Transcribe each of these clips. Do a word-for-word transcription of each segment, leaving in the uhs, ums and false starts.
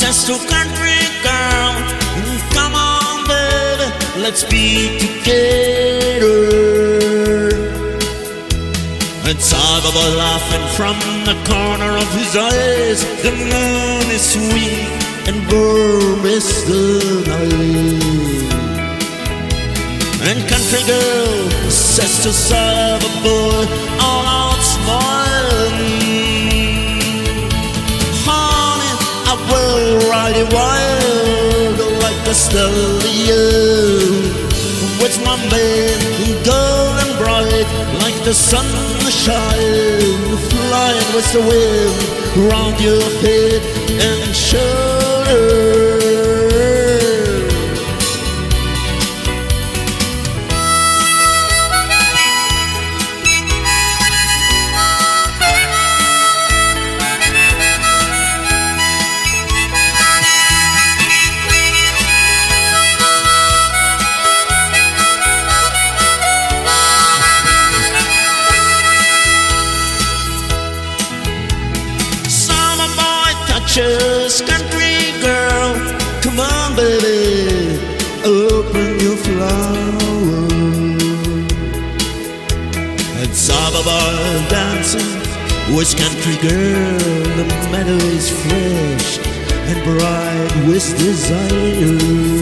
says to country girl, come on baby, let's be together. And saw the boy laughing from the corner of his eyes. The moon is sweet and warm is the night. And country girl says to Saba boy, all out smiling, honey, I will ride it wild like a stallion, with my mane golden bright like the sunshine, flying with the wind round your head and shoulders. Country girl, come on baby, open your flower. And Saba boy dancing with country girl, the meadow is fresh and bright with desire.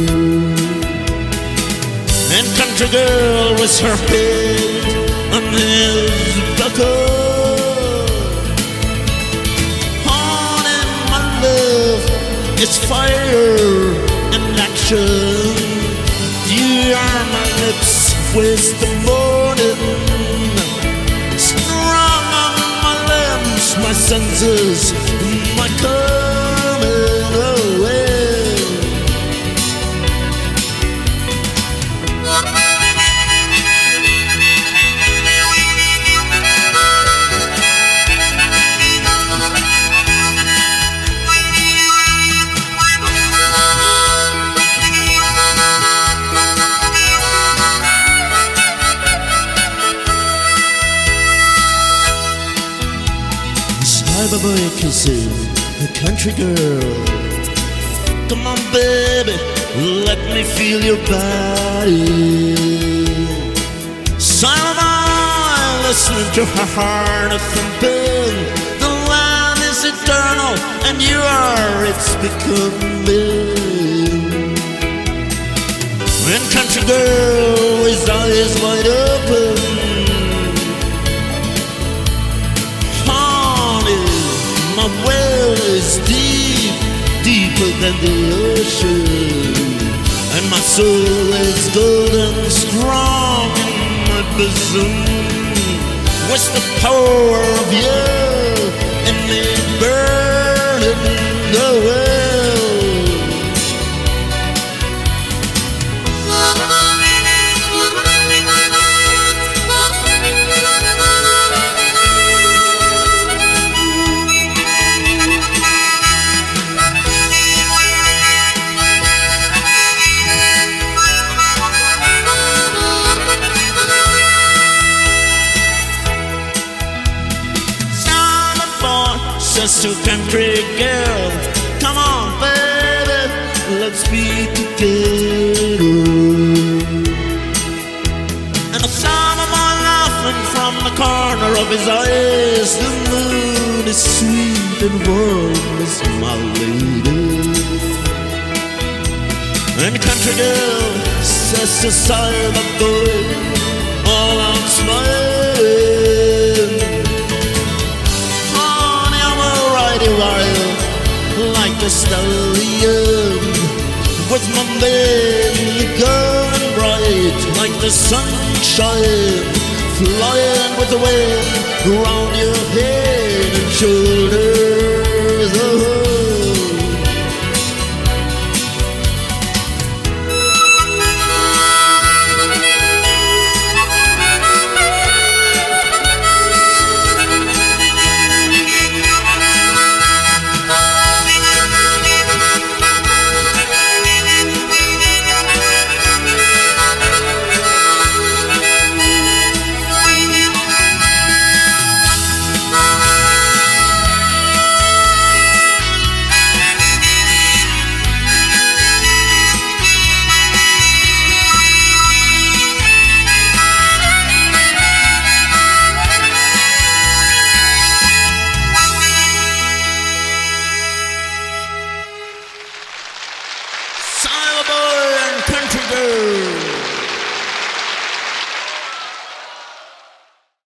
And country girl with her head on his buckle, it's fire and action. You are my lips with the morning, strong on my limbs, my senses, my coming away. Cyber boy kissing a country girl. Come on baby, let me feel your body. Cyber boy, listening to her heart thumping. The land is eternal and you are its becoming. When country girl with eyes wide open, my well is deep, deeper than the ocean, and my soul is golden strong in my bosom, with the power of you and me burning the well. Says to country girl, come on baby, let's be together. And I saw my boy laughing from the corner of his eyes. The moon is sweet and warm as my lady. And country girl says to Cyber boy, all out smiling, wild like a stallion, with my mane golden bright like the sunshine, flying with the wind around your head and shoulders. Oh. go.